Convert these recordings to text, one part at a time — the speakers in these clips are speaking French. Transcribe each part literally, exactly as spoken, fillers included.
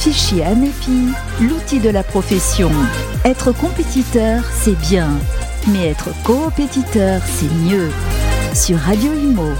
Fichier Amépi, l'outil de la profession. Être compétiteur, c'est bien, mais être coopétiteur, c'est mieux. Sur Radio Imo.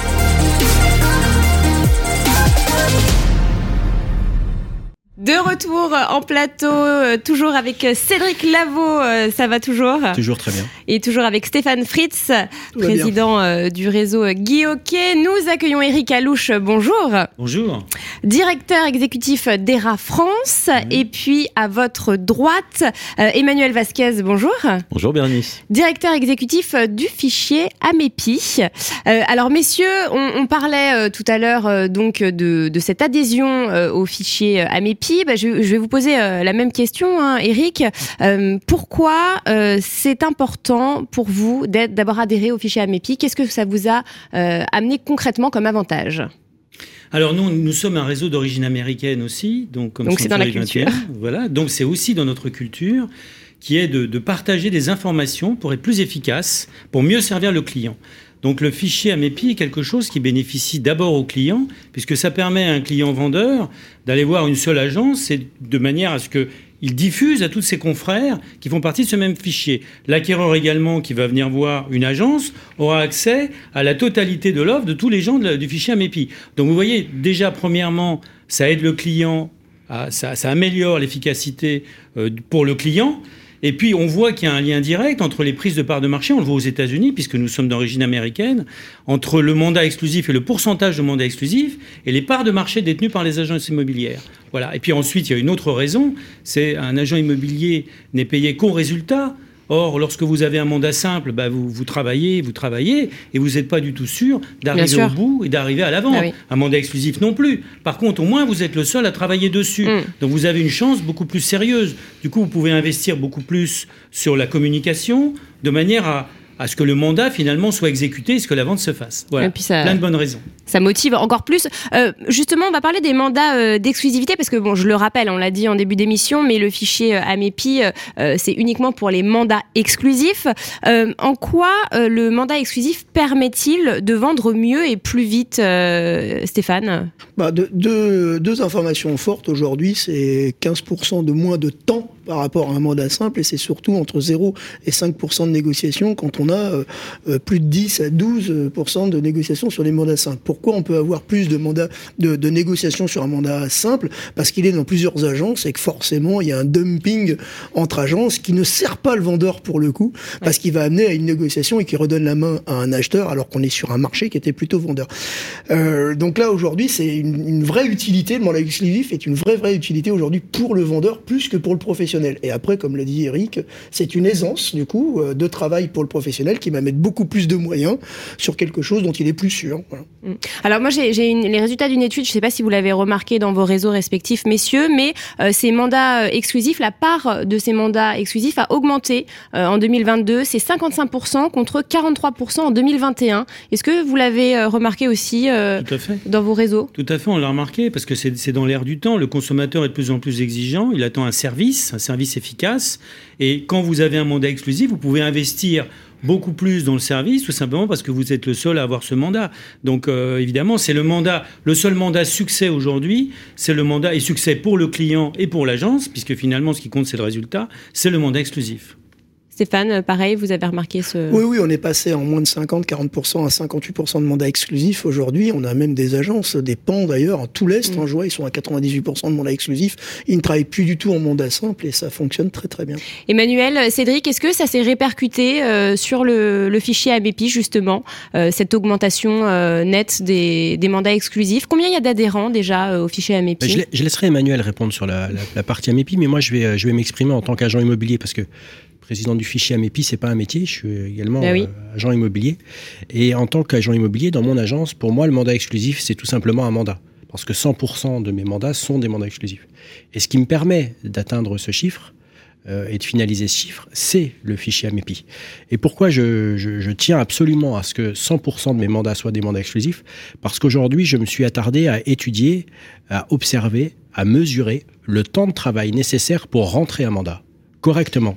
De retour en plateau, euh, toujours avec Cédric Lavaux, euh, ça va toujours ? Toujours très bien. Et toujours avec Stéphane Fritz, Tout président euh, du réseau Guy Hockey. Nous accueillons Eric Alouche, bonjour. Bonjour. Directeur exécutif d'E R A France. Mmh. Et puis à votre droite, euh, Emmanuel Vasquez, bonjour. Bonjour Bérénice. Directeur exécutif du fichier Amépi. Euh, alors messieurs, on, on parlait euh, tout à l'heure euh, donc de, de cette adhésion euh, au fichier Amépi. Bah, je, je vais vous poser euh, la même question, hein, Eric. Euh, pourquoi euh, c'est important pour vous d'être, d'avoir adhéré au fichier Amépi ? Qu'est-ce que ça vous a euh, amené concrètement comme avantage ? Alors nous, nous sommes un réseau d'origine américaine aussi, donc comme donc c'est dans la culture. Voilà, donc c'est aussi dans notre culture qui est de, de partager des informations pour être plus efficace, pour mieux servir le client. Donc le fichier Amépi est quelque chose qui bénéficie d'abord au client, puisque ça permet à un client vendeur d'aller voir une seule agence et de manière à ce qu'il diffuse à tous ses confrères qui font partie de ce même fichier. L'acquéreur également qui va venir voir une agence aura accès à la totalité de l'offre de tous les gens de la, du fichier Amépi. Donc vous voyez, déjà premièrement, ça aide le client, à, ça, ça améliore l'efficacité euh, pour le client. Et puis, on voit qu'il y a un lien direct entre les prises de parts de marché, on le voit aux États-Unis, puisque nous sommes d'origine américaine, entre le mandat exclusif et le pourcentage de mandat exclusif et les parts de marché détenues par les agences immobilières. Voilà. Et puis ensuite, il y a une autre raison, c'est un agent immobilier n'est payé qu'au résultat. Or, lorsque vous avez un mandat simple, bah vous, vous travaillez, vous travaillez, et vous n'êtes pas du tout sûr d'arriver au bout et d'arriver à la vente. Ah oui. Un mandat exclusif non plus. Par contre, au moins, vous êtes le seul à travailler dessus. Mm. Donc, vous avez une chance beaucoup plus sérieuse. Du coup, vous pouvez investir beaucoup plus sur la communication, de manière à, à ce que le mandat, finalement, soit exécuté et ce que la vente se fasse. Voilà, et puis ça, plein de bonnes raisons. Ça motive encore plus. Euh, justement, on va parler des mandats euh, d'exclusivité, parce que, bon, je le rappelle, on l'a dit en début d'émission, mais le fichier euh, Amépi, euh, c'est uniquement pour les mandats exclusifs. Euh, en quoi euh, le mandat exclusif permet-il de vendre mieux et plus vite, euh, Stéphane ? bah, de, de, Deux informations fortes aujourd'hui, c'est quinze pour cent de moins de temps par rapport à un mandat simple, et c'est surtout entre zéro et cinq pour cent de négociation quand on a euh, plus de dix à douze pour cent de négociation sur les mandats simples. Pourquoi on peut avoir plus de mandats de, de négociation sur un mandat simple ? Parce qu'il est dans plusieurs agences et que forcément il y a un dumping entre agences qui ne sert pas le vendeur pour le coup, parce ouais. qu'il va amener à une négociation et qui redonne la main à un acheteur alors qu'on est sur un marché qui était plutôt vendeur. Euh, donc là aujourd'hui c'est une, une vraie utilité, le mandat exclusif est une vraie vraie utilité aujourd'hui pour le vendeur plus que pour le professionnel. Et après, comme l'a dit Eric, c'est une aisance du coup de travail pour le professionnel qui va mettre beaucoup plus de moyens sur quelque chose dont il est plus sûr. Voilà. Alors moi j'ai, j'ai une, les résultats d'une étude, je ne sais pas si vous l'avez remarqué dans vos réseaux respectifs, messieurs, mais euh, ces mandats euh, exclusifs, la part de ces mandats exclusifs a augmenté euh, en deux mille vingt-deux, c'est cinquante-cinq pour cent contre quarante-trois pour cent en deux mille vingt et un. Est-ce que vous l'avez euh, remarqué aussi euh, Tout à fait. Dans vos réseaux ? Tout à fait, on l'a remarqué parce que c'est, c'est dans l'air du temps. Le consommateur est de plus en plus exigeant, il attend un service, un service efficace, et quand vous avez un mandat exclusif, vous pouvez investir beaucoup plus dans le service, tout simplement parce que vous êtes le seul à avoir ce mandat. Donc euh, évidemment, c'est le mandat, le seul mandat succès aujourd'hui, c'est le mandat et succès pour le client et pour l'agence, puisque finalement ce qui compte c'est le résultat, c'est le mandat exclusif. Stéphane, pareil, vous avez remarqué ce... Oui, oui, on est passé en moins de cinquante à quarante pour cent à cinquante-huit pour cent de mandats exclusifs. Aujourd'hui, on a même des agences, des pans d'ailleurs, en tout l'Est, mmh. en joie, ils sont à quatre-vingt-dix-huit pour cent de mandats exclusifs. Ils ne travaillent plus du tout en mandat simple et ça fonctionne très très bien. Emmanuel, Cédric, est-ce que ça s'est répercuté euh, sur le, le fichier Amépi, justement, euh, cette augmentation euh, nette des, des mandats exclusifs ? Combien il y a d'adhérents déjà euh, au fichier Amépi ? je, je laisserai Emmanuel répondre sur la, la, la partie Amépi, mais moi je vais, je vais m'exprimer en tant qu'agent immobilier parce que président du fichier Amépi, c'est pas un métier, je suis également ben oui. euh, agent immobilier. Et en tant qu'agent immobilier, dans mon agence, pour moi, le mandat exclusif, c'est tout simplement un mandat. Parce que cent pour cent de mes mandats sont des mandats exclusifs. Et ce qui me permet d'atteindre ce chiffre euh, et de finaliser ce chiffre, c'est le fichier Amépi. Et pourquoi je, je, je tiens absolument à ce que cent pour cent de mes mandats soient des mandats exclusifs ? Parce qu'aujourd'hui, je me suis attardé à étudier, à observer, à mesurer le temps de travail nécessaire pour rentrer un mandat correctement.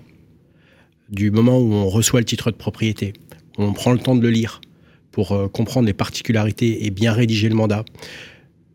Du moment où on reçoit le titre de propriété, où on prend le temps de le lire pour euh, comprendre les particularités et bien rédiger le mandat,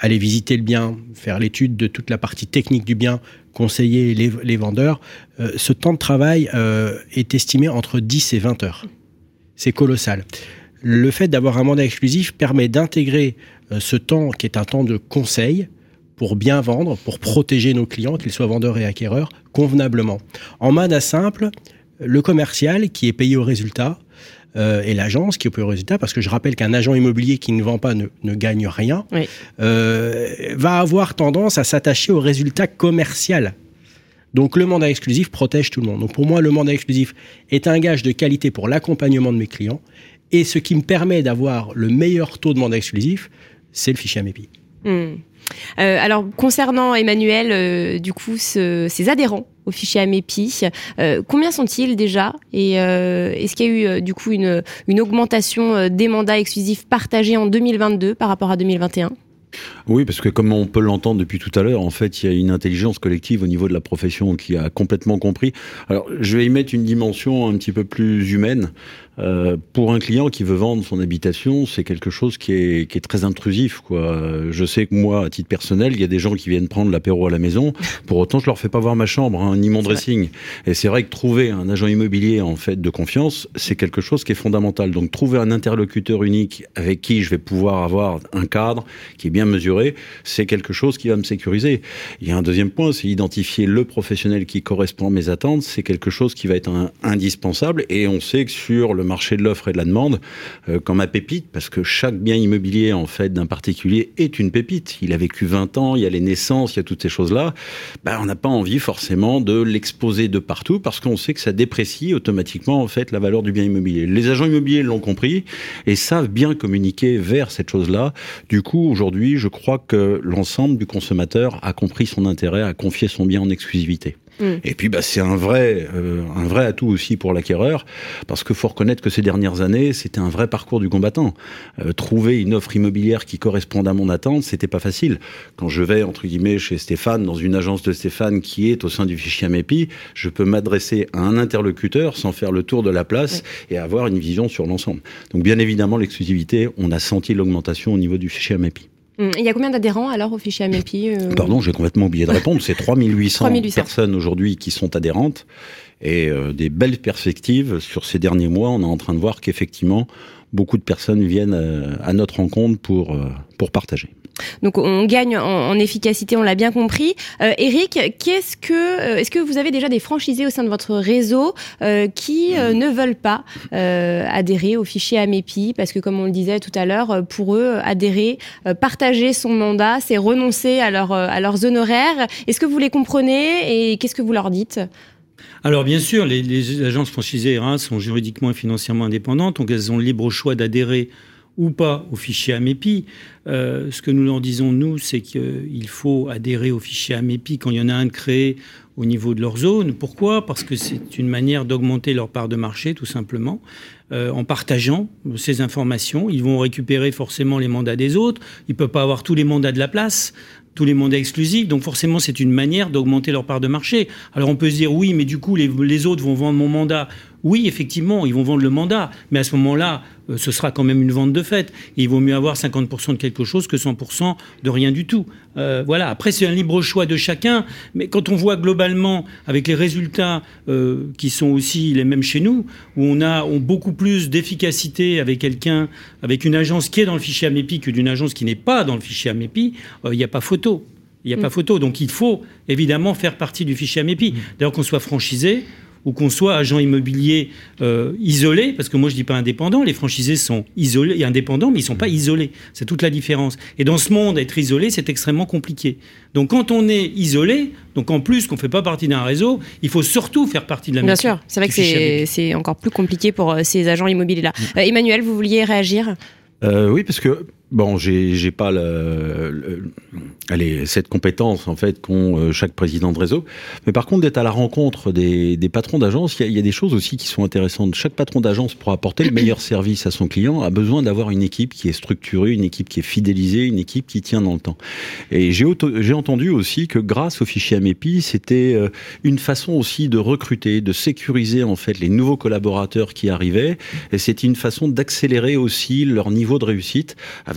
aller visiter le bien, faire l'étude de toute la partie technique du bien, conseiller les, les vendeurs, euh, ce temps de travail euh, est estimé entre dix et vingt heures. C'est colossal. Le fait d'avoir un mandat exclusif permet d'intégrer euh, ce temps qui est un temps de conseil pour bien vendre, pour protéger nos clients, qu'ils soient vendeurs et acquéreurs, convenablement. En mandat simple, le commercial qui est payé au résultat euh, et l'agence qui est payée au résultat, parce que je rappelle qu'un agent immobilier qui ne vend pas ne, ne gagne rien, oui. euh, va avoir tendance à s'attacher au résultat commercial. Donc le mandat exclusif protège tout le monde. Donc pour moi, le mandat exclusif est un gage de qualité pour l'accompagnement de mes clients. Et ce qui me permet d'avoir le meilleur taux de mandat exclusif, c'est le fichier Amepi. Mmh. Euh, alors concernant Emmanuel, euh, du coup, ce, ces adhérents au fichier Amepi, euh, combien sont-ils déjà ? Et euh, est-ce qu'il y a eu euh, du coup une, une augmentation euh, des mandats exclusifs partagés en deux mille vingt-deux par rapport à deux mille vingt et un ? Oui, parce que comme on peut l'entendre depuis tout à l'heure, en fait, il y a une intelligence collective au niveau de la profession qui a complètement compris. Alors, je vais y mettre une dimension un petit peu plus humaine. Euh, pour un client qui veut vendre son habitation, c'est quelque chose qui est, qui est très intrusif, quoi. Je sais que moi, à titre personnel, il y a des gens qui viennent prendre l'apéro à la maison. Pour autant, je leur fais pas voir ma chambre, hein, ni mon dressing. Et c'est vrai que trouver un agent immobilier, en fait, de confiance, c'est quelque chose qui est fondamental. Donc, trouver un interlocuteur unique avec qui je vais pouvoir avoir un cadre qui est bien mesuré, c'est quelque chose qui va me sécuriser. Il y a un deuxième point, c'est identifier le professionnel qui correspond à mes attentes. C'est quelque chose qui va être un, indispensable. Et on sait que sur le marché de l'offre et de la demande, euh, comme ma pépite, parce que chaque bien immobilier, en fait, d'un particulier est une pépite. Il a vécu vingt ans, il y a les naissances, il y a toutes ces choses-là. Ben, on n'a pas envie forcément de l'exposer de partout parce qu'on sait que ça déprécie automatiquement, en fait, la valeur du bien immobilier. Les agents immobiliers l'ont compris et savent bien communiquer vers cette chose-là. Du coup, aujourd'hui, je crois que l'ensemble du consommateur a compris son intérêt à confier son bien en exclusivité. Mmh. Et puis, bah, c'est un vrai, euh, un vrai atout aussi pour l'acquéreur, parce qu'il faut reconnaître que ces dernières années, c'était un vrai parcours du combattant. Euh, trouver une offre immobilière qui corresponde à mon attente, c'était pas facile. Quand je vais, entre guillemets, chez Stéphane, dans une agence de Stéphane qui est au sein du fichier Amepi, je peux m'adresser à un interlocuteur sans faire le tour de la place mmh. et avoir une vision sur l'ensemble. Donc, bien évidemment, l'exclusivité, on a senti l'augmentation au niveau du fichier Amepi. Il y a combien d'adhérents alors au fichier Amepi euh... Pardon, j'ai complètement oublié de répondre. C'est trois mille huit cents personnes aujourd'hui qui sont adhérentes et euh, des belles perspectives sur ces derniers mois. On est en train de voir qu'effectivement, beaucoup de personnes viennent euh, à notre rencontre pour, euh, pour partager. Donc on gagne en, en efficacité, on l'a bien compris. Euh, Eric, qu'est-ce que, euh, est-ce que vous avez déjà des franchisés au sein de votre réseau euh, qui euh, ne veulent pas euh, adhérer au fichier Amepi parce que comme on le disait tout à l'heure, pour eux, adhérer, euh, partager son mandat, c'est renoncer à, leur, à leurs honoraires. Est-ce que vous les comprenez et qu'est-ce que vous leur dites ? Alors bien sûr, les, les agences franchisées hein, sont juridiquement et financièrement indépendantes, donc elles ont le libre choix d'adhérer ou pas au fichier Amepi. Euh, ce que nous leur disons, nous, c'est qu'il faut adhérer au fichier Amepi quand il y en a un de créé au niveau de leur zone. Pourquoi ? Parce que c'est une manière d'augmenter leur part de marché, tout simplement. Euh, en partageant ces informations, ils vont récupérer forcément les mandats des autres. Ils ne peuvent pas avoir tous les mandats de la place, tous les mandats exclusifs. Donc forcément, c'est une manière d'augmenter leur part de marché. Alors on peut se dire, oui, mais du coup, les, les autres vont vendre mon mandat. Oui, effectivement, ils vont vendre le mandat. Mais à ce moment-là, euh, ce sera quand même une vente de fait. Et il vaut mieux avoir cinquante pour cent de quelque chose que cent pour cent de rien du tout. Euh, voilà. Après, c'est un libre choix de chacun. Mais quand on voit globalement, avec les résultats euh, qui sont aussi les mêmes chez nous, où on a on beaucoup plus d'efficacité avec quelqu'un, avec une agence qui est dans le fichier Amepi que d'une agence qui n'est pas dans le fichier Amepi, il euh, n'y a pas photo. Il n'y a mmh. pas photo. Donc il faut évidemment faire partie du fichier Amepi. Mmh. D'ailleurs, qu'on soit franchisé ou qu'on soit agent immobilier euh, isolé, parce que moi je dis pas indépendant, les franchisés sont isolés et indépendants, mais ils sont pas isolés. C'est toute la différence. Et dans ce monde, être isolé, c'est extrêmement compliqué. Donc quand on est isolé, donc en plus qu'on fait pas partie d'un réseau, il faut surtout faire partie de la. Bien sûr, c'est vrai que c'est, c'est encore plus compliqué pour euh, ces agents immobiliers là. Mmh. Euh, Emmanuel, vous vouliez réagir ? euh, Oui, parce que bon, j'ai, j'ai pas le, le, allez, cette compétence en fait qu'ont euh, chaque président de réseau. Mais par contre, d'être à la rencontre des, des patrons d'agence, il y, y a des choses aussi qui sont intéressantes. Chaque patron d'agence, pour apporter le meilleur service à son client, a besoin d'avoir une équipe qui est structurée, une équipe qui est fidélisée, une équipe qui tient dans le temps. Et j'ai, auto, j'ai entendu aussi que grâce au fichier Amepi, c'était euh, une façon aussi de recruter, de sécuriser en fait les nouveaux collaborateurs qui arrivaient. Et c'était une façon d'accélérer aussi leur niveau de réussite avec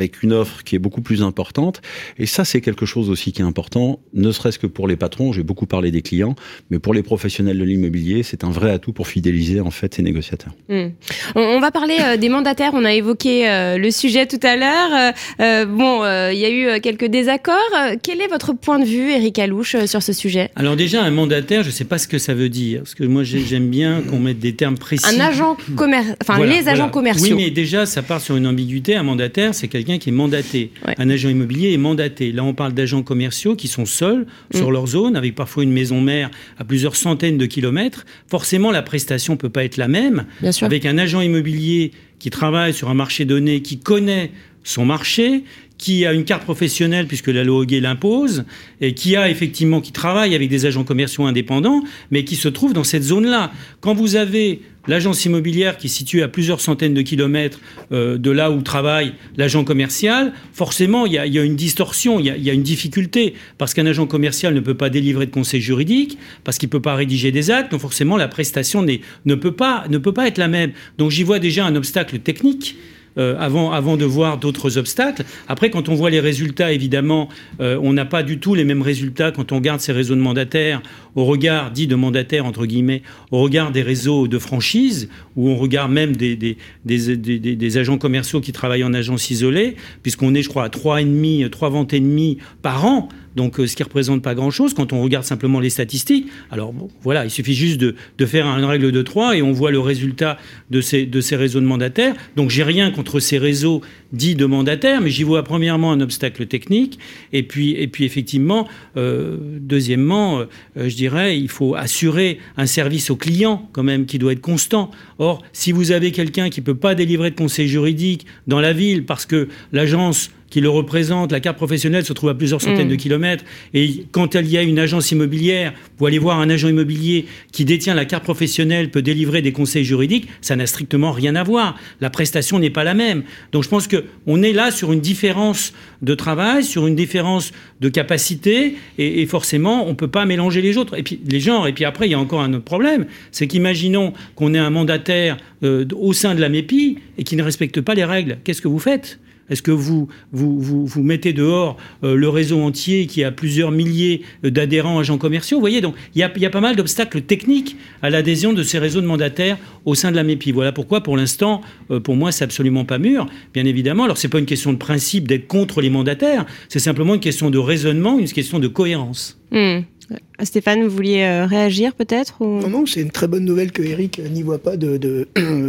avec une offre qui est beaucoup plus importante. Et ça, c'est quelque chose aussi qui est important, ne serait-ce que pour les patrons. J'ai beaucoup parlé des clients, mais pour les professionnels de l'immobilier, c'est un vrai atout pour fidéliser en fait ces négociateurs. Mmh. On, on va parler euh, des mandataires. On a évoqué euh, le sujet tout à l'heure. Euh, bon, il euh, y a eu quelques désaccords. Quel est votre point de vue, Éric Alouche, sur ce sujet ? Alors déjà, un mandataire, je ne sais pas ce que ça veut dire, parce que moi j'aime bien qu'on mette des termes précis. Un agent commercial, enfin voilà, les agents voilà. commerciaux. Oui, mais déjà, ça part sur une ambiguïté. Un mandataire, c'est quelqu'un qui est mandaté. Ouais. Un agent immobilier est mandaté. Là, on parle d'agents commerciaux qui sont seuls mmh. sur leur zone, avec parfois une maison mère à plusieurs centaines de kilomètres. Forcément, la prestation ne peut pas être la même. Bien sûr. Avec un agent immobilier qui travaille sur un marché donné, qui connaît son marché, qui a une carte professionnelle puisque la loi Hoguet l'impose, et qui a effectivement, qui travaille avec des agents commerciaux indépendants, mais qui se trouve dans cette zone-là. Quand vous avez l'agence immobilière qui est située à plusieurs centaines de kilomètres euh, de là où travaille l'agent commercial, forcément, il y, y a une distorsion, il y, y a une difficulté, parce qu'un agent commercial ne peut pas délivrer de conseils juridiques, parce qu'il ne peut pas rédiger des actes, donc forcément, la prestation ne peut pas, ne peut pas être la même. Donc j'y vois déjà un obstacle technique. Euh, avant, avant de voir d'autres obstacles. Après, quand on voit les résultats, évidemment, euh, on n'a pas du tout les mêmes résultats quand on regarde ces réseaux de mandataires au regard, dit de mandataires, entre guillemets, au regard des réseaux de franchise, où on regarde même des, des, des, des, des, des agents commerciaux qui travaillent en agence isolée, puisqu'on est, je crois, à trois et demi, trois ventes et demi par an. Donc, euh, ce qui ne représente pas grand-chose quand on regarde simplement les statistiques. Alors, bon, voilà, il suffit juste de, de faire une règle de trois et on voit le résultat de ces, de ces réseaux de mandataires. Donc, j'ai rien contre ces réseaux dits de mandataires, mais j'y vois premièrement un obstacle technique. Et puis, et puis effectivement, euh, deuxièmement, euh, je dirais, il faut assurer un service au client quand même qui doit être constant. Or, si vous avez quelqu'un qui ne peut pas délivrer de conseil juridique dans la ville parce que l'agence qui le représente, la carte professionnelle se trouve à plusieurs centaines mmh. de kilomètres. Et quand il y a une agence immobilière, vous allez voir un agent immobilier qui détient la carte professionnelle, peut délivrer des conseils juridiques, ça n'a strictement rien à voir. La prestation n'est pas la même. Donc je pense qu'on est là sur une différence de travail, sur une différence de capacité, et, et forcément, on ne peut pas mélanger les autres. Et puis les genres. Et puis après, il y a encore un autre problème, c'est qu'imaginons qu'on ait un mandataire euh, au sein de la M E P I et qui ne respecte pas les règles. Qu'est-ce que vous faites ? Est-ce que vous, vous, vous, vous mettez dehors euh, le réseau entier qui a plusieurs milliers d'adhérents agents commerciaux ? Vous voyez, donc il y a, y a pas mal d'obstacles techniques à l'adhésion de ces réseaux de mandataires au sein de la M E P I. Voilà pourquoi, pour l'instant, euh, pour moi, c'est absolument pas mûr, bien évidemment. Alors, c'est pas une question de principe d'être contre les mandataires, c'est simplement une question de raisonnement, une question de cohérence. Mmh. Stéphane, vous vouliez euh, réagir peut-être ou... Non, non, c'est une très bonne nouvelle que Éric n'y voit pas de, de,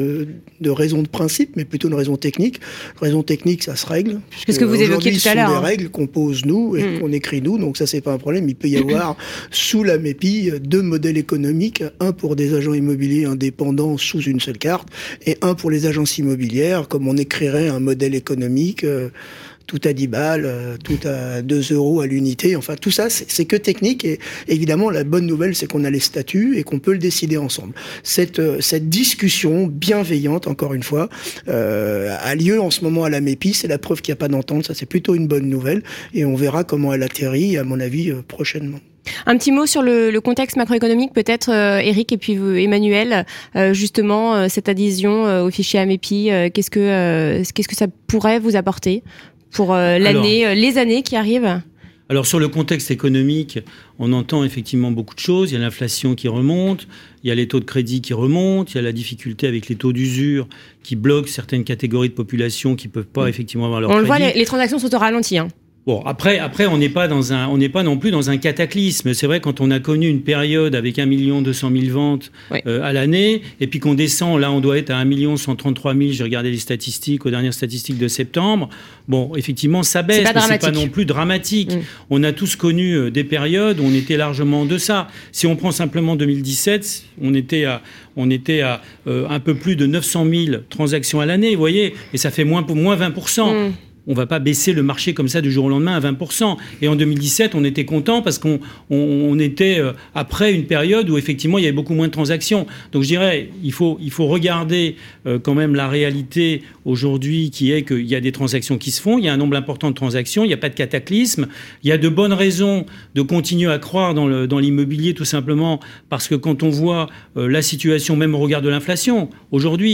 de raison de principe, mais plutôt une raison technique. Raison technique, ça se règle. Parce que vous évoquiez tout à l'heure. Ce sont hein. des règles qu'on pose nous et mmh. qu'on écrit nous, donc ça, c'est pas un problème. Il peut y avoir sous la M E P I deux modèles économiques, un pour des agents immobiliers indépendants sous une seule carte et un pour les agences immobilières, comme on écrirait un modèle économique. Euh, tout à dix balles, tout à deux euros à l'unité. Enfin, tout ça, c'est, c'est que technique. Et évidemment, la bonne nouvelle, c'est qu'on a les statuts et qu'on peut le décider ensemble. Cette, cette discussion bienveillante, encore une fois, euh, a lieu en ce moment à la M E P I. C'est la preuve qu'il n'y a pas d'entente. Ça, c'est plutôt une bonne nouvelle. Et on verra comment elle atterrit, à mon avis, euh, prochainement. Un petit mot sur le, le contexte macroéconomique, peut-être, euh, Éric, et puis vous, Emmanuel, euh, justement, euh, cette adhésion euh, au fichier A M E P I, euh, qu'est-ce que, euh, qu'est-ce que ça pourrait vous apporter pour euh, l'année, alors, les années qui arrivent ? Alors sur le contexte économique, on entend effectivement beaucoup de choses. Il y a l'inflation qui remonte, il y a les taux de crédit qui remontent, il y a la difficulté avec les taux d'usure qui bloquent certaines catégories de population qui ne peuvent pas effectivement avoir leur on crédit. On le voit, les, les transactions sont au ralenti, hein. Bon, après, après, on n'est pas dans un, on n'est pas non plus dans un cataclysme. C'est vrai, quand on a connu une période avec un million deux cent mille ventes oui. euh, à l'année, et puis qu'on descend, là, on doit être à un million cent trente-trois mille. J'ai regardé les statistiques, aux dernières statistiques de septembre. Bon, effectivement, ça baisse, c'est mais c'est pas non plus dramatique. Mmh. On a tous connu euh, des périodes où on était largement en deçà. Si on prend simplement deux mille dix-sept, on était à, on était à euh, un peu plus de neuf cent mille transactions à l'année, vous voyez, et ça fait moins pour moins vingt pour cent. Mmh. On ne va pas baisser le marché comme ça du jour au lendemain à vingt pour cent. Et en deux mille dix-sept, on était content parce qu'on on, on était euh, après une période où effectivement il y avait beaucoup moins de transactions. Donc je dirais, il faut, il faut regarder euh, quand même la réalité aujourd'hui qui est qu'il y a des transactions qui se font, il y a un nombre important de transactions, il n'y a pas de cataclysme, il y a de bonnes raisons de continuer à croire dans, le, dans l'immobilier tout simplement parce que quand on voit euh, la situation, même au regard de l'inflation, aujourd'hui,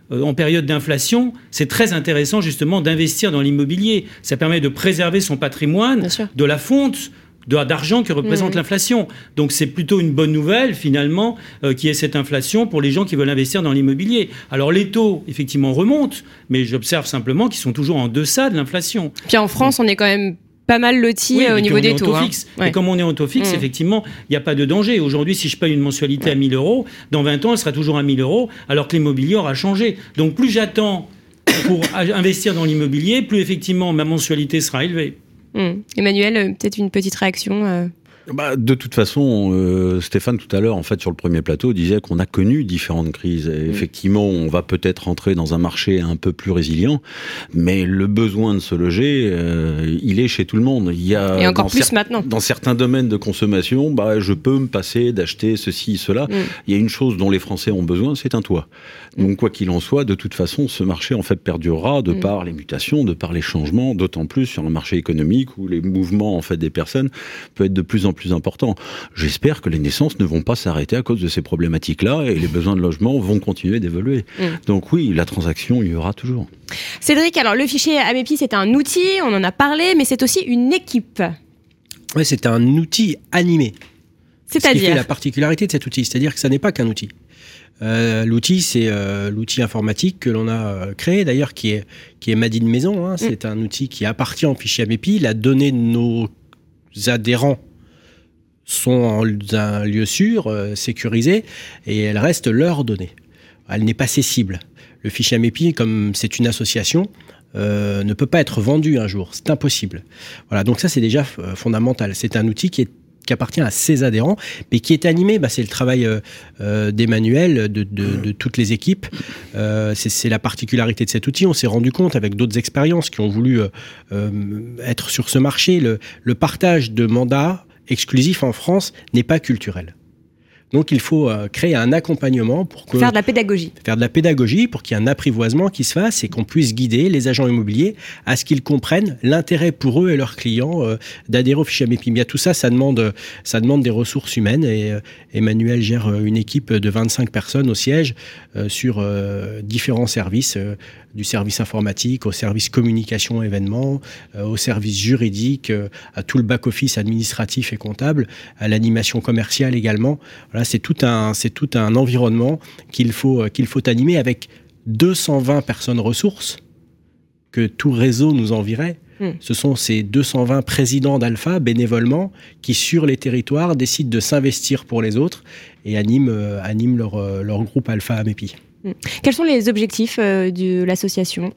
euh, en période d'inflation, c'est très intéressant justement d'investir dans l'immobilier. Ça permet de préserver son patrimoine de la fonte d'argent que représente mmh. l'inflation. Donc c'est plutôt une bonne nouvelle finalement euh, qu'il y ait cette inflation pour les gens qui veulent investir dans l'immobilier. Alors les taux effectivement remontent, mais j'observe simplement qu'ils sont toujours en deçà de l'inflation. Puis en France, Donc, on est quand même pas mal lotis oui, au niveau des taux. Hein. Ouais. Et comme on est en taux fixe, mmh. effectivement, il n'y a pas de danger. Aujourd'hui, si je paye une mensualité ouais. à mille euros, dans vingt ans, elle sera toujours à mille euros, alors que l'immobilier aura changé. Donc plus j'attends pour investir dans l'immobilier, plus effectivement ma mensualité sera élevée. Mmh. Emmanuel, peut-être une petite réaction euh... Bah, de toute façon, euh, Stéphane tout à l'heure, en fait, sur le premier plateau, disait qu'on a connu différentes crises. Et mmh. effectivement, on va peut-être rentrer dans un marché un peu plus résilient, mais le besoin de se loger, euh, il est chez tout le monde. Il y a et encore plus cer- maintenant. Dans certains domaines de consommation, bah, je peux me passer d'acheter ceci, cela. Mmh. Il y a une chose dont les Français ont besoin, c'est un toit. Donc, quoi qu'il en soit, de toute façon, ce marché en fait perdurera de mmh. par les mutations, de par les changements, d'autant plus sur un marché économique où les mouvements en fait des personnes peuvent être de plus en plus importants. J'espère que les naissances ne vont pas s'arrêter à cause de ces problématiques-là et les besoins de logement vont continuer d'évoluer. Mmh. Donc oui, la transaction, il y aura toujours. Cédric, alors le fichier Amepi, c'est un outil, on en a parlé, mais c'est aussi une équipe. Oui, c'est un outil animé. C'est-à-dire ? Ce qui fait la particularité de cet outil, c'est-à-dire que ça n'est pas qu'un outil. Euh, l'outil, c'est euh, l'outil informatique que l'on a euh, créé, d'ailleurs, qui est, qui est Made in Maison. Hein. C'est mmh. un outil qui appartient au fichier Amepi. La donnée de nos adhérents sont en un lieu sûr, euh, sécurisé, et elle reste leurs données. Elle n'est pas cessible. Le fichier Amepi, comme c'est une association, euh, ne peut pas être vendu un jour. C'est impossible. Voilà, donc ça, c'est déjà euh, fondamental. C'est un outil qui est qui appartient à ses adhérents, mais qui est animé, bah, c'est le travail euh, euh, d'Emmanuel, de, de, de toutes les équipes. Euh, c'est, c'est la particularité de cet outil. On s'est rendu compte avec d'autres expériences qui ont voulu euh, euh, être sur ce marché. Le, le partage de mandats exclusifs en France n'est pas culturel. Donc il faut euh, créer un accompagnement pour que, faire de la pédagogie. Faire de la pédagogie pour qu'il y ait un apprivoisement qui se fasse et qu'on puisse guider les agents immobiliers à ce qu'ils comprennent l'intérêt pour eux et leurs clients euh, d'adhérer au fichier Amepi. Tout ça, ça demande, ça demande des ressources humaines et euh, Emmanuel gère une équipe de vingt-cinq personnes au siège euh, sur euh, différents services, euh, du service informatique au service communication événements, euh, au service juridique, euh, à tout le back-office administratif et comptable, à l'animation commerciale également. Voilà, c'est tout un, c'est tout un environnement qu'il faut, qu'il faut animer avec deux cent vingt personnes ressources que tout réseau nous envierait. Mmh. Ce sont ces deux cent vingt présidents d'Alpha, bénévolement, qui sur les territoires décident de s'investir pour les autres et animent, euh, animent leur, euh, leur groupe Alpha Amepi. Mmh. Quels sont les objectifs euh, de l'association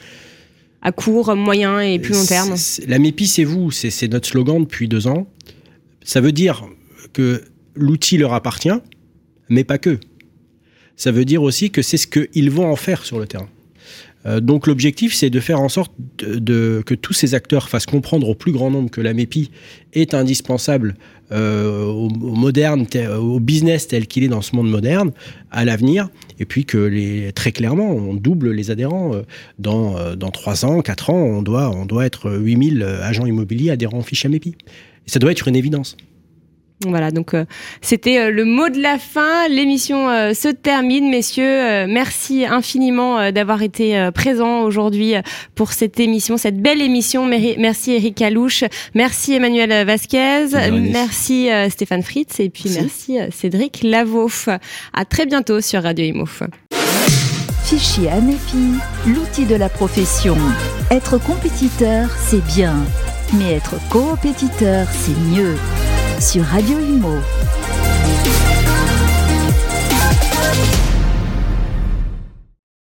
à court, moyen et plus long terme ? L'Amepi, c'est vous, c'est, c'est notre slogan depuis deux ans. Ça veut dire que l'outil leur appartient, mais pas que. Ça veut dire aussi que c'est ce qu'ils vont en faire sur le terrain. Euh, donc l'objectif, c'est de faire en sorte de, de, que tous ces acteurs fassent comprendre au plus grand nombre que l'Amepi est indispensable euh, au, au, moderne, au business tel qu'il est dans ce monde moderne, à l'avenir, et puis que les, très clairement, on double les adhérents. Dans, dans trois ans, quatre ans, on doit, on doit être huit mille agents immobiliers adhérents au fichier Amepi. Et ça doit être une évidence. Voilà, donc euh, c'était euh, le mot de la fin. L'émission euh, se termine, messieurs. Euh, merci infiniment euh, d'avoir été euh, présents aujourd'hui pour cette émission, cette belle émission. Merci Eric Calouche, merci Emmanuel Vasquez, merci, merci euh, Stéphane Fritz et puis merci, merci euh, Cédric Lavaux. À très bientôt sur Radio Imo. Fichier Amepi, l'outil de la profession. Être compétiteur, c'est bien, mais être coopétiteur, c'est mieux. Sur Radio Imo.